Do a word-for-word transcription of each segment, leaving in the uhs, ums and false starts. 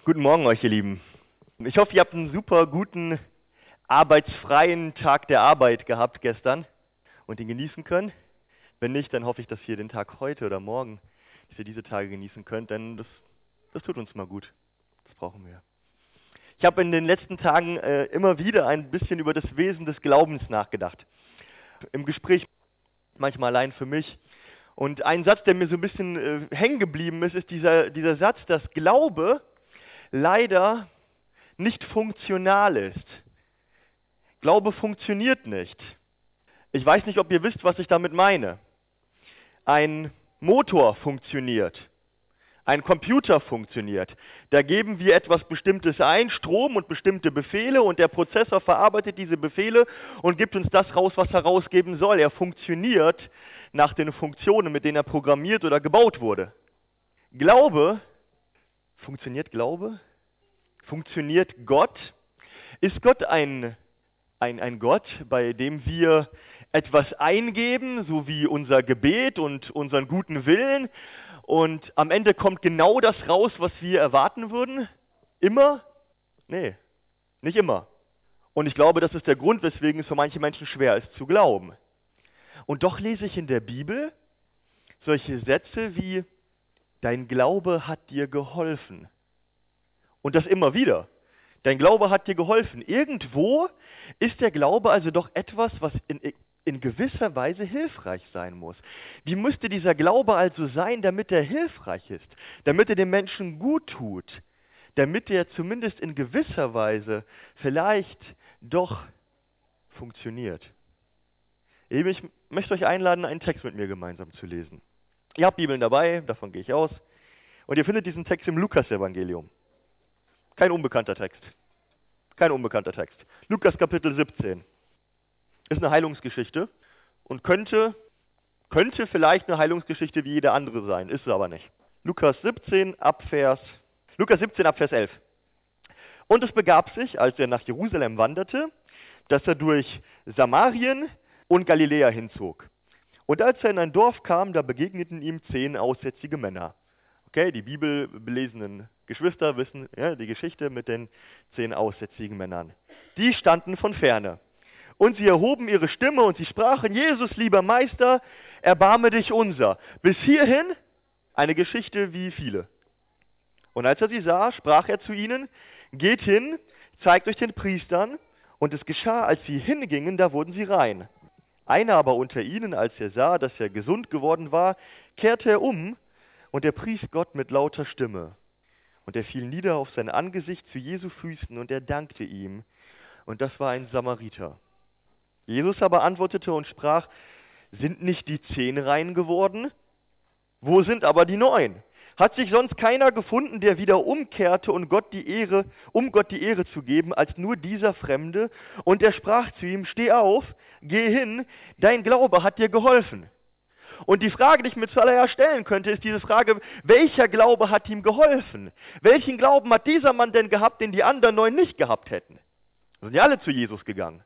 Guten Morgen euch, ihr Lieben. Ich hoffe, ihr habt einen super guten, arbeitsfreien Tag der Arbeit gehabt gestern und ihn genießen können. Wenn nicht, dann hoffe ich, dass ihr den Tag heute oder morgen, dass ihr diese Tage genießen könnt, denn das, das tut uns mal gut. Das brauchen wir. Ich habe in den letzten Tagen äh, immer wieder ein bisschen über das Wesen des Glaubens nachgedacht. Im Gespräch manchmal allein für mich. Und ein Satz, der mir so ein bisschen äh, hängen geblieben ist, ist dieser, dieser Satz, dass Glaube leider nicht funktional ist. Glaube funktioniert nicht. Ich weiß nicht, ob ihr wisst, was ich damit meine. Ein Motor funktioniert. Ein Computer funktioniert. Da geben wir etwas Bestimmtes ein, Strom und bestimmte Befehle, und der Prozessor verarbeitet diese Befehle und gibt uns das raus, was er rausgeben soll. Er funktioniert nach den Funktionen, mit denen er programmiert oder gebaut wurde. Glaube, funktioniert Glaube? Funktioniert Gott? Ist Gott ein, ein, ein Gott, bei dem wir etwas eingeben, so wie unser Gebet und unseren guten Willen, und am Ende kommt genau das raus, was wir erwarten würden? Immer? Nee, nicht immer. Und ich glaube, das ist der Grund, weswegen es für manche Menschen schwer ist zu glauben. Und doch lese ich in der Bibel solche Sätze wie: Dein Glaube hat dir geholfen. Und das immer wieder. Dein Glaube hat dir geholfen. Irgendwo ist der Glaube also doch etwas, was in, in gewisser Weise hilfreich sein muss. Wie müsste dieser Glaube also sein, damit er hilfreich ist? Damit er dem Menschen gut tut? Damit er zumindest in gewisser Weise vielleicht doch funktioniert? Ich möchte euch einladen, einen Text mit mir gemeinsam zu lesen. Ihr habt Bibeln dabei, davon gehe ich aus. Und ihr findet diesen Text im Lukas-Evangelium. Kein unbekannter Text. Kein unbekannter Text. Lukas Kapitel siebzehn. Ist eine Heilungsgeschichte und könnte, könnte vielleicht eine Heilungsgeschichte wie jede andere sein, ist es aber nicht. Lukas siebzehn ab Vers, Lukas siebzehn ab Vers elf. Und es begab sich, als er nach Jerusalem wanderte, dass er durch Samarien und Galiläa hinzog. Und als er in ein Dorf kam, da begegneten ihm zehn aussätzige Männer. Okay, die bibelbelesenen Geschwister wissen ja, die Geschichte mit den zehn aussätzigen Männern. Die standen von ferne. Und sie erhoben ihre Stimme und sie sprachen: Jesus, lieber Meister, erbarme dich unser. Bis hierhin eine Geschichte wie viele. Und als er sie sah, sprach er zu ihnen: Geht hin, zeigt euch den Priestern. Und es geschah, als sie hingingen, da wurden sie rein. Einer aber unter ihnen, als er sah, dass er gesund geworden war, kehrte er um, und er pries Gott mit lauter Stimme. Und er fiel nieder auf sein Angesicht zu Jesu Füßen, und er dankte ihm. Und das war ein Samariter. Jesus aber antwortete und sprach: Sind nicht die zehn rein geworden? Wo sind aber die neun? Hat sich sonst keiner gefunden, der wieder umkehrte, und Gott die Ehre, um Gott die Ehre zu geben, als nur dieser Fremde? Und er sprach zu ihm: Steh auf, geh hin, dein Glaube hat dir geholfen. Und die Frage, die ich mir zuallererst stellen könnte, ist diese Frage: Welcher Glaube hat ihm geholfen? Welchen Glauben hat dieser Mann denn gehabt, den die anderen neun nicht gehabt hätten? Sind ja alle zu Jesus gegangen.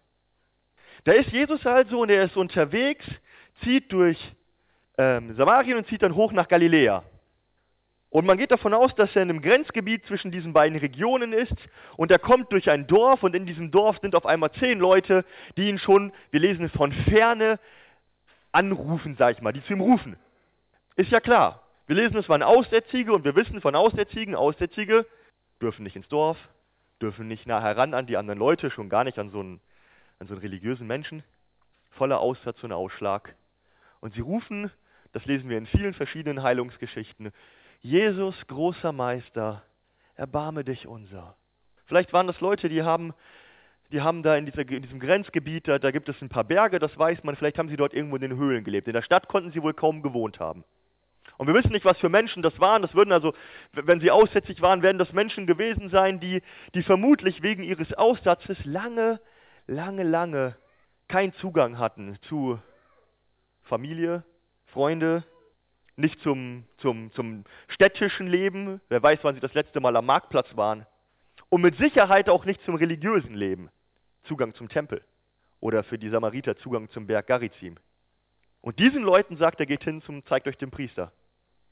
Da ist Jesus also, und er ist unterwegs, zieht durch ähm, Samarien und zieht dann hoch nach Galiläa. Und man geht davon aus, dass er in einem Grenzgebiet zwischen diesen beiden Regionen ist, und er kommt durch ein Dorf, und in diesem Dorf sind auf einmal zehn Leute, die ihn schon, wir lesen es von ferne, anrufen, sag ich mal, die zu ihm rufen. Ist ja klar. Wir lesen, es waren Aussätzige, und wir wissen von Aussätzigen, Aussätzige dürfen nicht ins Dorf, dürfen nicht nah heran an die anderen Leute, schon gar nicht an so einen, an so einen religiösen Menschen. Voller Aussatz und Ausschlag. Und sie rufen, das lesen wir in vielen verschiedenen Heilungsgeschichten: Jesus, großer Meister, erbarme dich unser. Vielleicht waren das Leute, die haben Die haben da in, dieser, in diesem Grenzgebiet, da, da gibt es ein paar Berge, das weiß man, vielleicht haben sie dort irgendwo in den Höhlen gelebt. In der Stadt konnten sie wohl kaum gewohnt haben. Und wir wissen nicht, was für Menschen das waren. Das würden also, wenn sie aussätzig waren, werden das Menschen gewesen sein, die, die vermutlich wegen ihres Aussatzes lange, lange, lange keinen Zugang hatten zu Familie, Freunde, nicht zum, zum, zum städtischen Leben. Wer weiß, wann sie das letzte Mal am Marktplatz waren. Und mit Sicherheit auch nicht zum religiösen Leben. Zugang zum Tempel oder für die Samariter Zugang zum Berg Garizim. Und diesen Leuten sagt er: Geht hin, zum, zeigt euch den Priester.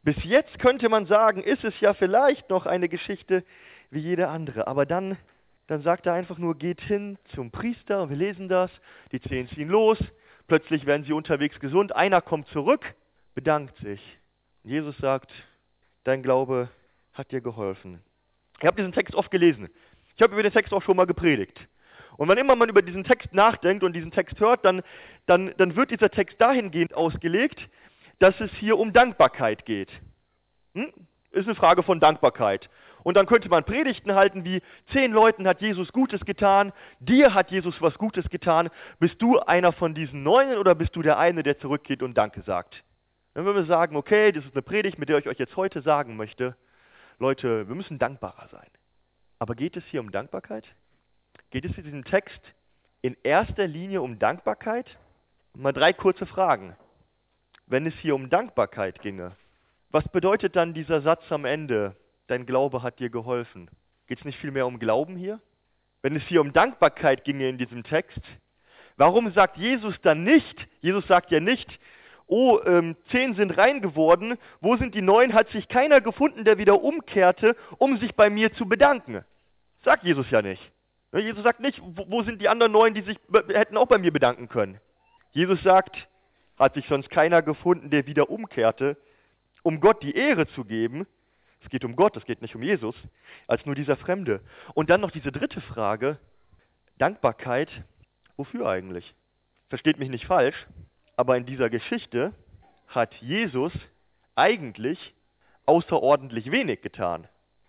Bis jetzt könnte man sagen, ist es ja vielleicht noch eine Geschichte wie jede andere. Aber dann, dann sagt er einfach nur, geht hin zum Priester. Und wir lesen das. Die zehn ziehen los. Plötzlich werden sie unterwegs gesund. Einer kommt zurück, bedankt sich. Und Jesus sagt, dein Glaube hat dir geholfen. Ich habe diesen Text oft gelesen. Ich habe über den Text auch schon mal gepredigt. Und wann immer man über diesen Text nachdenkt und diesen Text hört, dann, dann, dann wird dieser Text dahingehend ausgelegt, dass es hier um Dankbarkeit geht. Hm? Ist eine Frage von Dankbarkeit. Und dann könnte man Predigten halten wie, zehn Leuten hat Jesus Gutes getan, dir hat Jesus was Gutes getan. Bist du einer von diesen Neunen oder bist du der eine, der zurückgeht und Danke sagt? Dann würden wir sagen, okay, das ist eine Predigt, mit der ich euch jetzt heute sagen möchte, Leute, wir müssen dankbarer sein. Aber geht es hier um Dankbarkeit? Geht es in diesem Text in erster Linie um Dankbarkeit? Mal drei kurze Fragen. Wenn es hier um Dankbarkeit ginge, was bedeutet dann dieser Satz am Ende, dein Glaube hat dir geholfen? Geht es nicht vielmehr um Glauben hier? Wenn es hier um Dankbarkeit ginge in diesem Text, warum sagt Jesus dann nicht, Jesus sagt ja nicht, oh, ähm, zehn sind rein geworden, wo sind die neun? Hat sich keiner gefunden, der wieder umkehrte, um sich bei mir zu bedanken. Sagt Jesus ja nicht. Jesus sagt nicht, wo, wo sind die anderen neun, die sich hätten auch bei mir bedanken können. Jesus sagt, hat sich sonst keiner gefunden, der wieder umkehrte, um Gott die Ehre zu geben. Es geht um Gott, es geht nicht um Jesus, als nur dieser Fremde. Und dann noch diese dritte Frage, Dankbarkeit, wofür eigentlich? Versteht mich nicht falsch, aber in dieser Geschichte hat Jesus eigentlich außerordentlich wenig getan.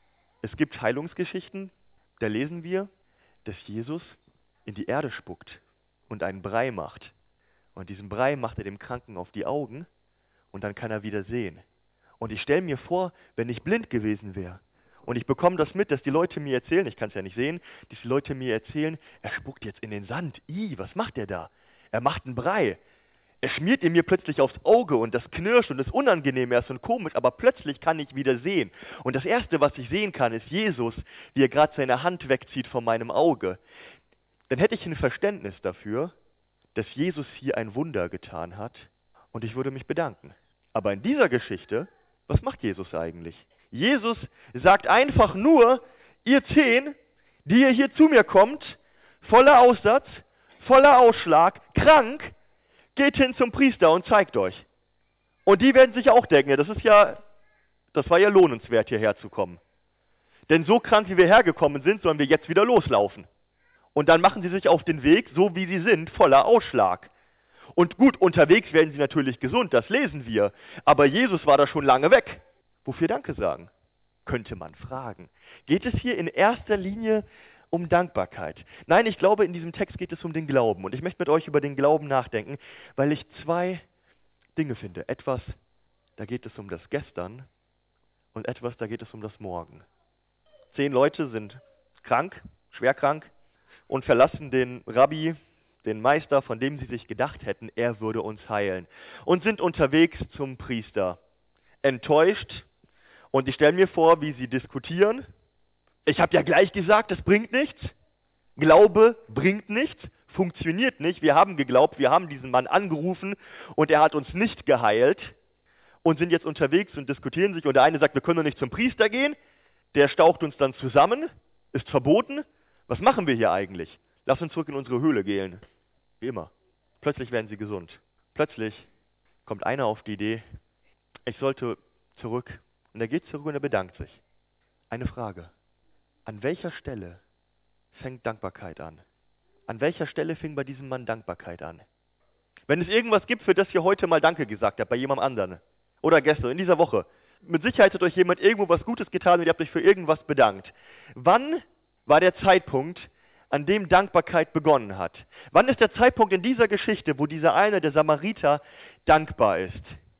Es gibt Heilungsgeschichten, da lesen wir, dass Jesus in die Erde spuckt und einen Brei macht. Und diesen Brei macht er dem Kranken auf die Augen und dann kann er wieder sehen. Und ich stelle mir vor, wenn ich blind gewesen wäre und ich bekomme das mit, dass die Leute mir erzählen, ich kann es ja nicht sehen, dass die Leute mir erzählen, er spuckt jetzt in den Sand. Ih, was macht er da? Er macht einen Brei. Er schmiert ihn mir plötzlich aufs Auge und das knirscht und ist unangenehm erst und komisch, aber plötzlich kann ich wieder sehen. Und das Erste, was ich sehen kann, ist Jesus, wie er gerade seine Hand wegzieht von meinem Auge. Dann hätte ich ein Verständnis dafür, dass Jesus hier ein Wunder getan hat und ich würde mich bedanken. Aber in dieser Geschichte, was macht Jesus eigentlich? Jesus sagt einfach nur, ihr zehn, die ihr hier zu mir kommt, voller Aussatz, voller Ausschlag, krank, geht hin zum Priester und zeigt euch. Und die werden sich auch denken, das ist ja, das war ja lohnenswert, hierher zu kommen. Denn so krank, wie wir hergekommen sind, sollen wir jetzt wieder loslaufen. Und dann machen sie sich auf den Weg, so wie sie sind, voller Ausschlag. Und gut, unterwegs werden sie natürlich gesund, das lesen wir. Aber Jesus war da schon lange weg. Wofür Danke sagen? Könnte man fragen. Geht es hier in erster Linie um Dankbarkeit? Nein, ich glaube, in diesem Text geht es um den Glauben. Und ich möchte mit euch über den Glauben nachdenken, weil ich zwei Dinge finde. Etwas, da geht es um das Gestern und etwas, da geht es um das Morgen. Zehn Leute sind krank, schwer krank und verlassen den Rabbi, den Meister, von dem sie sich gedacht hätten, er würde uns heilen. Und sind unterwegs zum Priester. Enttäuscht. Und ich stelle mir vor, wie sie diskutieren. Ich habe ja gleich gesagt, das bringt nichts. Glaube bringt nichts, funktioniert nicht. Wir haben geglaubt, wir haben diesen Mann angerufen und er hat uns nicht geheilt. Und sind jetzt unterwegs und diskutieren sich. Und der eine sagt, wir können doch nicht zum Priester gehen. Der staucht uns dann zusammen. Ist verboten. Was machen wir hier eigentlich? Lass uns zurück in unsere Höhle gehen. Wie immer. Plötzlich werden sie gesund. Plötzlich kommt einer auf die Idee, ich sollte zurück. Und er geht zurück und er bedankt sich. Eine Frage. An welcher Stelle fängt Dankbarkeit an? An welcher Stelle fing bei diesem Mann Dankbarkeit an? Wenn es irgendwas gibt, für das ihr heute mal Danke gesagt habt, bei jemandem anderen. Oder gestern, in dieser Woche. Mit Sicherheit hat euch jemand irgendwo was Gutes getan und ihr habt euch für irgendwas bedankt. Wann war der Zeitpunkt, an dem Dankbarkeit begonnen hat? Wann ist der Zeitpunkt in dieser Geschichte, wo dieser eine, der Samariter, dankbar ist?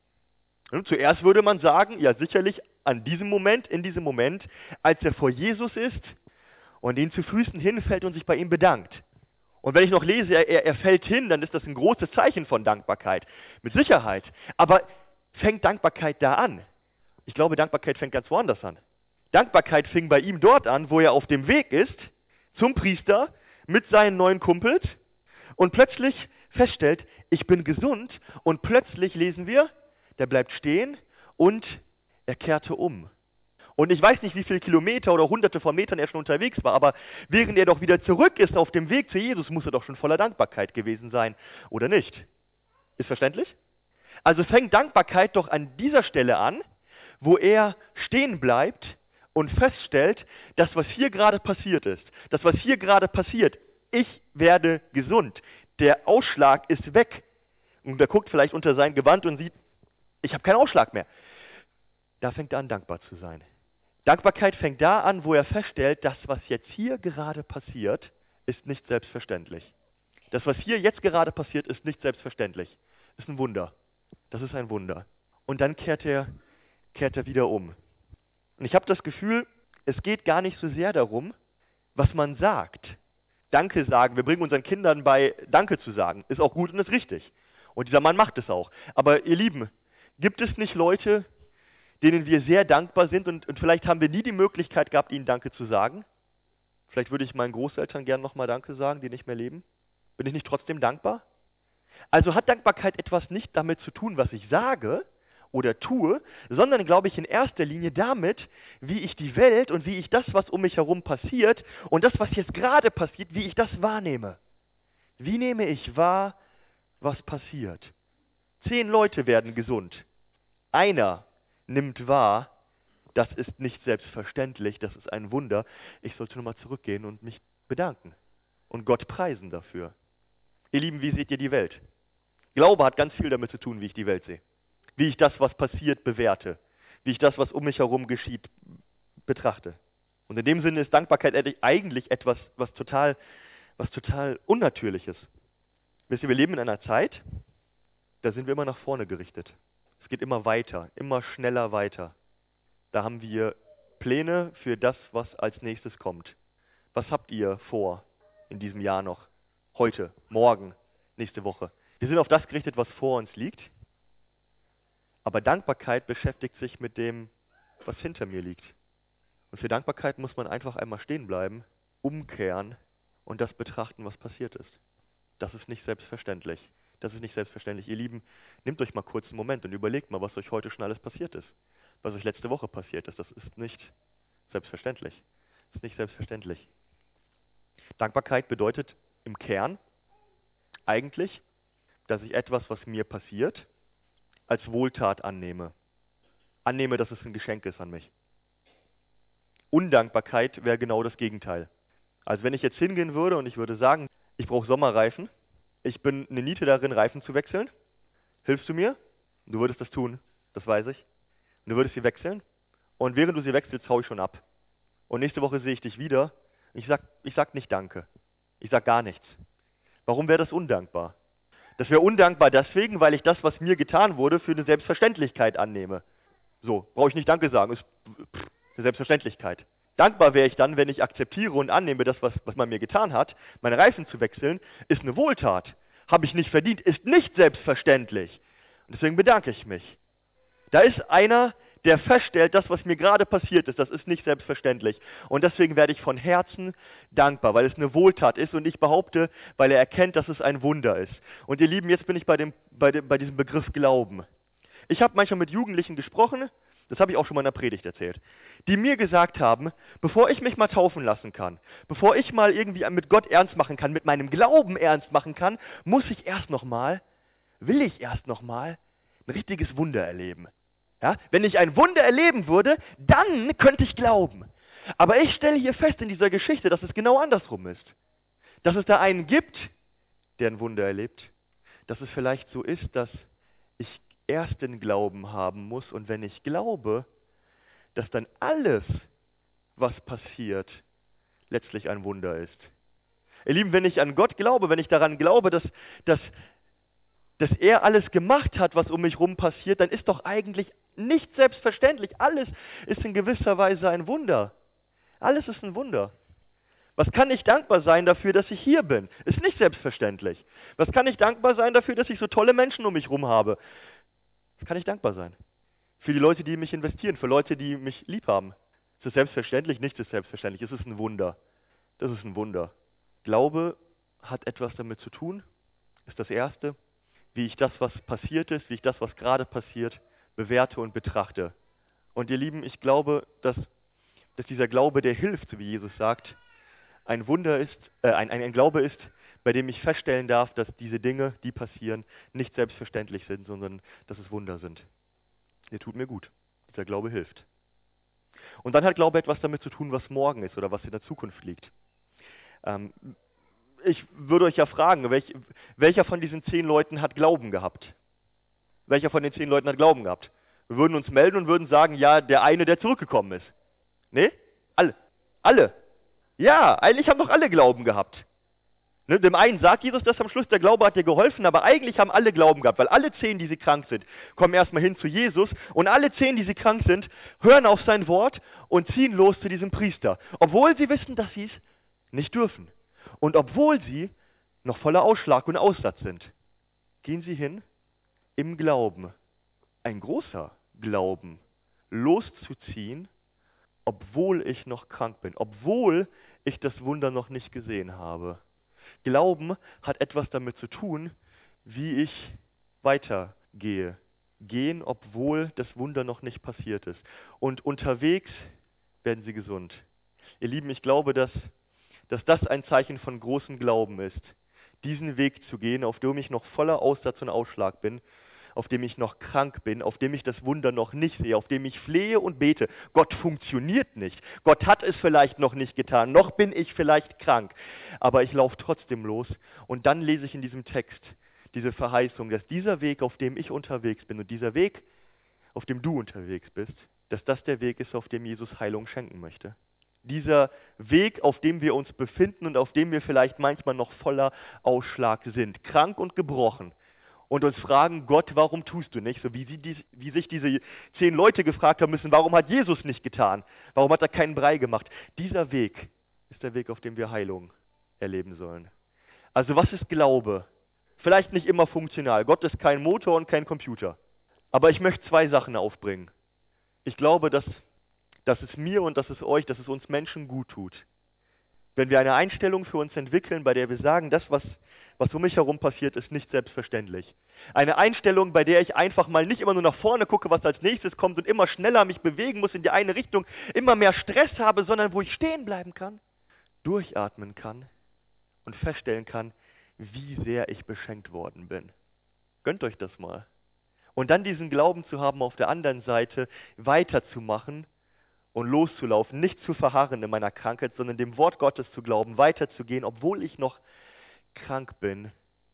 Und zuerst würde man sagen, ja sicherlich an diesem Moment, in diesem Moment, als er vor Jesus ist und ihn zu Füßen hinfällt und sich bei ihm bedankt. Und wenn ich noch lese, er, er fällt hin, dann ist das ein großes Zeichen von Dankbarkeit. Mit Sicherheit. Aber fängt Dankbarkeit da an? Ich glaube, Dankbarkeit fängt ganz woanders an. Dankbarkeit fing bei ihm dort an, wo er auf dem Weg ist, zum Priester, mit seinen neuen Kumpels und plötzlich feststellt, ich bin gesund und plötzlich lesen wir, der bleibt stehen und Er kehrte um. Und ich weiß nicht, wie viele Kilometer oder hunderte von Metern er schon unterwegs war, aber während er doch wieder zurück ist auf dem Weg zu Jesus, muss er doch schon voller Dankbarkeit gewesen sein, oder nicht? Ist verständlich? Also fängt Dankbarkeit doch an dieser Stelle an, wo er stehen bleibt und feststellt, das, was hier gerade passiert ist, das, was hier gerade passiert, ich werde gesund, der Ausschlag ist weg. Und er guckt vielleicht unter sein Gewand und sieht, ich habe keinen Ausschlag mehr. Da fängt er an, dankbar zu sein. Dankbarkeit fängt da an, wo er feststellt, das, was jetzt hier gerade passiert, ist nicht selbstverständlich. Das, was hier jetzt gerade passiert, ist nicht selbstverständlich. Ist ein Wunder. Das ist ein Wunder. Und dann kehrt er, kehrt er wieder um. Und ich habe das Gefühl, es geht gar nicht so sehr darum, was man sagt. Danke sagen, wir bringen unseren Kindern bei, Danke zu sagen, ist auch gut und ist richtig. Und dieser Mann macht es auch. Aber ihr Lieben, gibt es nicht Leute, denen wir sehr dankbar sind und, und vielleicht haben wir nie die Möglichkeit gehabt, ihnen Danke zu sagen? Vielleicht würde ich meinen Großeltern gern nochmal Danke sagen, die nicht mehr leben. Bin ich nicht trotzdem dankbar? Also hat Dankbarkeit etwas nicht damit zu tun, was ich sage oder tue, sondern, glaube ich, in erster Linie damit, wie ich die Welt und wie ich das, was um mich herum passiert und das, was jetzt gerade passiert, wie ich das wahrnehme. Wie nehme ich wahr, was passiert? Zehn Leute werden gesund. Einer nimmt wahr, das ist nicht selbstverständlich, das ist ein Wunder. Ich sollte nochmal zurückgehen und mich bedanken und Gott preisen dafür. Ihr Lieben, wie seht ihr die Welt? Glaube hat ganz viel damit zu tun, wie ich die Welt sehe. Wie ich das, was passiert, bewerte. Wie ich das, was um mich herum geschieht, betrachte. Und in dem Sinne ist Dankbarkeit eigentlich etwas, was total, was total Unnatürliches. Wisst ihr, wir leben in einer Zeit, da sind wir immer nach vorne gerichtet. Es geht immer weiter, immer schneller weiter. Da haben wir Pläne für das, was als nächstes kommt. Was habt ihr vor in diesem Jahr noch? Heute, morgen, nächste Woche. Wir sind auf das gerichtet, was vor uns liegt. Aber Dankbarkeit beschäftigt sich mit dem, was hinter mir liegt. Und für Dankbarkeit muss man einfach einmal stehen bleiben, umkehren und das betrachten, was passiert ist. Das ist nicht selbstverständlich. Das ist nicht selbstverständlich. Ihr Lieben, nehmt euch mal kurz einen Moment und überlegt mal, was euch heute schon alles passiert ist. Was euch letzte Woche passiert ist. Das ist nicht selbstverständlich. Das ist nicht selbstverständlich. Dankbarkeit bedeutet im Kern eigentlich, dass ich etwas, was mir passiert, als Wohltat annehme. Annehme, dass es ein Geschenk ist an mich. Undankbarkeit wäre genau das Gegenteil. Also wenn ich jetzt hingehen würde und ich würde sagen, ich brauche Sommerreifen, ich bin eine Niete darin, Reifen zu wechseln, hilfst du mir? Du würdest das tun, das weiß ich. Und du würdest sie wechseln und während du sie wechselst, hau ich schon ab. Und nächste Woche sehe ich dich wieder und ich sag, ich sag nicht Danke. Ich sag gar nichts. Warum wäre das undankbar? Das wäre undankbar deswegen, weil ich das, was mir getan wurde, für eine Selbstverständlichkeit annehme. So, brauche ich nicht Danke sagen, ist pff, eine Selbstverständlichkeit. Dankbar wäre ich dann, wenn ich akzeptiere und annehme, das, was, was man mir getan hat, meine Reifen zu wechseln, ist eine Wohltat. Habe ich nicht verdient, ist nicht selbstverständlich. Und deswegen bedanke ich mich. Da ist einer, der feststellt, das, was mir gerade passiert ist, das ist nicht selbstverständlich. Und deswegen werde ich von Herzen dankbar, weil es eine Wohltat ist und ich behaupte, weil er erkennt, dass es ein Wunder ist. Und ihr Lieben, jetzt bin ich bei, dem, bei, dem, bei diesem Begriff Glauben. Ich habe manchmal mit Jugendlichen gesprochen, das habe ich auch schon mal in der Predigt erzählt, die mir gesagt haben, bevor ich mich mal taufen lassen kann, bevor ich mal irgendwie mit Gott ernst machen kann, mit meinem Glauben ernst machen kann, muss ich erst noch mal, will ich erst noch mal ein richtiges Wunder erleben. Ja? Wenn ich ein Wunder erleben würde, dann könnte ich glauben. Aber ich stelle hier fest in dieser Geschichte, dass es genau andersrum ist. Dass es da einen gibt, der ein Wunder erlebt, dass es vielleicht so ist, dass ich erst den Glauben haben muss und wenn ich glaube, dass dann alles, was passiert, letztlich ein Wunder ist. Ihr Lieben, wenn ich an Gott glaube, wenn ich daran glaube, dass, dass, dass er alles gemacht hat, was um mich rum passiert, dann ist doch eigentlich nicht selbstverständlich. Alles ist in gewisser Weise ein Wunder. Alles ist ein Wunder. Was kann ich dankbar sein dafür, dass ich hier bin? Ist nicht selbstverständlich. Was kann ich dankbar sein dafür, dass ich so tolle Menschen um mich herum habe? Was kann ich dankbar sein? Für die Leute, die mich investieren, für Leute, die mich lieb haben. Ist es selbstverständlich? Nichts ist selbstverständlich. Es ist ein Wunder. Das ist ein Wunder. Glaube hat etwas damit zu tun, ist das Erste, wie ich das, was passiert ist, wie ich das, was gerade passiert, bewerte und betrachte. Und ihr Lieben, ich glaube, dass, dass dieser Glaube, der hilft, so wie Jesus sagt, ein Wunder ist, äh, ein, ein, ein Glaube ist, bei dem ich feststellen darf, dass diese Dinge, die passieren, nicht selbstverständlich sind, sondern dass es Wunder sind. Der tut mir gut. Dieser Glaube hilft. Und dann hat Glaube etwas damit zu tun, was morgen ist oder was in der Zukunft liegt. Ähm, ich würde euch ja fragen, welch, welcher von diesen zehn Leuten hat Glauben gehabt? Welcher von den zehn Leuten hat Glauben gehabt? Wir würden uns melden und würden sagen, ja, der eine, der zurückgekommen ist. Nee? Alle. Alle. Ja, eigentlich haben doch alle Glauben gehabt. Ne, dem einen sagt Jesus das am Schluss, der Glaube hat dir geholfen, aber eigentlich haben alle Glauben gehabt, weil alle zehn, die sie krank sind, kommen erstmal hin zu Jesus und alle zehn, die sie krank sind, hören auf sein Wort und ziehen los zu diesem Priester, obwohl sie wissen, dass sie es nicht dürfen. Und obwohl sie noch voller Ausschlag und Aussatz sind, gehen sie hin im Glauben, ein großer Glauben, loszuziehen, obwohl ich noch krank bin, obwohl ich das Wunder noch nicht gesehen habe. Glauben hat etwas damit zu tun, wie ich weitergehe. Gehen, obwohl das Wunder noch nicht passiert ist. Und unterwegs werden sie gesund. Ihr Lieben, ich glaube, dass, dass das ein Zeichen von großem Glauben ist, diesen Weg zu gehen, auf dem ich noch voller Aussatz und Ausschlag bin, auf dem ich noch krank bin, auf dem ich das Wunder noch nicht sehe, auf dem ich flehe und bete. Gott funktioniert nicht. Gott hat es vielleicht noch nicht getan, noch bin ich vielleicht krank, aber ich laufe trotzdem los. Und dann lese ich in diesem Text diese Verheißung, dass dieser Weg, auf dem ich unterwegs bin und dieser Weg, auf dem du unterwegs bist, dass das der Weg ist, auf dem Jesus Heilung schenken möchte. Dieser Weg, auf dem wir uns befinden und auf dem wir vielleicht manchmal noch voller Ausschlag sind, krank und gebrochen, und uns fragen, Gott, warum tust du nicht? So wie, sie dies, wie sich diese zehn Leute gefragt haben müssen, warum hat Jesus nicht getan? Warum hat er keinen Brei gemacht? Dieser Weg ist der Weg, auf dem wir Heilung erleben sollen. Also was ist Glaube? Vielleicht nicht immer funktional. Gott ist kein Motor und kein Computer. Aber ich möchte zwei Sachen aufbringen. Ich glaube, dass, dass es mir und dass es euch, dass es uns Menschen gut tut, wenn wir eine Einstellung für uns entwickeln, bei der wir sagen, das, was, was um mich herum passiert, ist nicht selbstverständlich. Eine Einstellung, bei der ich einfach mal nicht immer nur nach vorne gucke, was als nächstes kommt und immer schneller mich bewegen muss in die eine Richtung, immer mehr Stress habe, sondern wo ich stehen bleiben kann, durchatmen kann und feststellen kann, wie sehr ich beschenkt worden bin. Gönnt euch das mal. Und dann diesen Glauben zu haben, auf der anderen Seite weiterzumachen und loszulaufen, nicht zu verharren in meiner Krankheit, sondern dem Wort Gottes zu glauben, weiterzugehen, obwohl ich noch krank bin,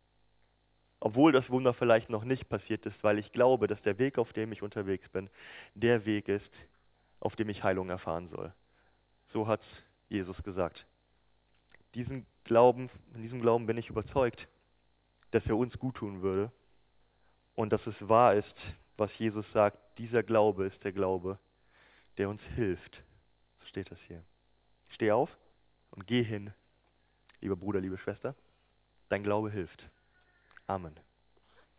obwohl das Wunder vielleicht noch nicht passiert ist, weil ich glaube, dass der Weg, auf dem ich unterwegs bin, der Weg ist, auf dem ich Heilung erfahren soll. So hat Jesus gesagt. Diesen Glauben, in diesem Glauben bin ich überzeugt, dass er uns gut tun würde und dass es wahr ist, was Jesus sagt. Dieser Glaube ist der Glaube, der uns hilft. So steht das hier. Steh auf und geh hin, lieber Bruder, liebe Schwester. Dein Glaube hilft. Amen.